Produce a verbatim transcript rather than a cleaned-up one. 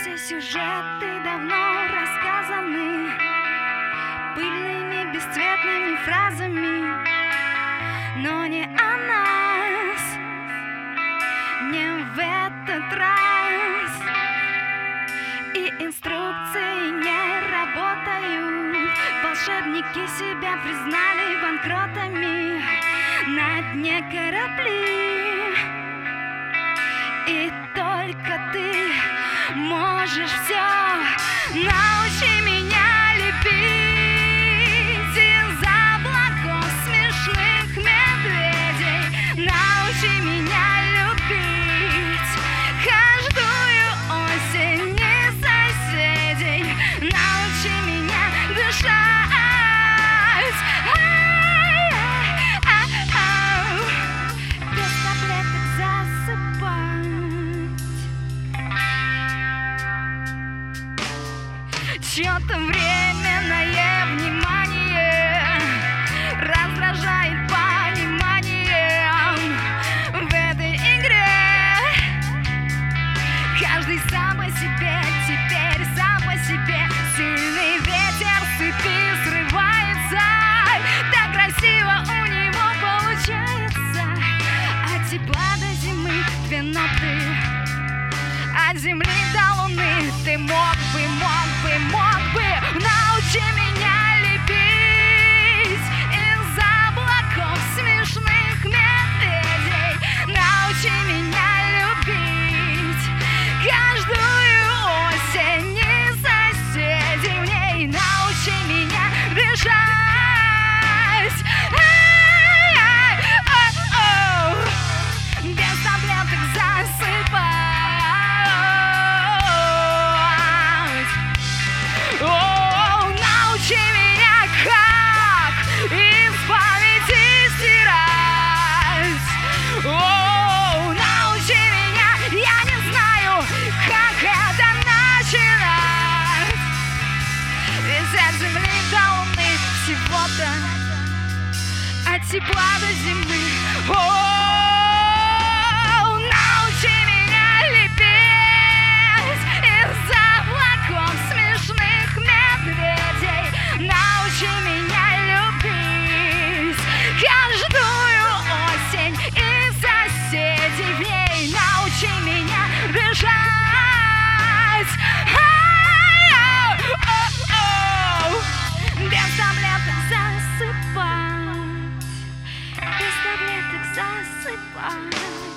Все сюжеты давно рассказаны пыльными бесцветными фразами, но не о нас, не в этот раз. И инструкции не работают, волшебники себя признали банкротами на дне корабли. И только ты можешь все. Научи меня любить из-за облаков смешных медведей. Научи меня любить каждую осень и соседей. Научи меня дышать. Без таблеток засыпать. Чьё-то временное внимание раздражает пониманием в этой игре. Каждый сам по себе, теперь сам по себе. Сильный ветер с цепи срывается, так красиво у него получается. От тепла до зимы две ноты, от земли до луны. Ты мог бы, мог бы, мог бы научи меня любить из-за облаков смешных медведей. Научи меня любить каждую осень и соседей в ней. Научи меня дышать. Без таблеток засыпать. О, научи меня, как из памяти стирать. О, научи меня, я не знаю, как это начинать. Ведь от земли до луны всего-то, от тепла до зимы. О, без таблеток засыпать, без таблеток засыпать.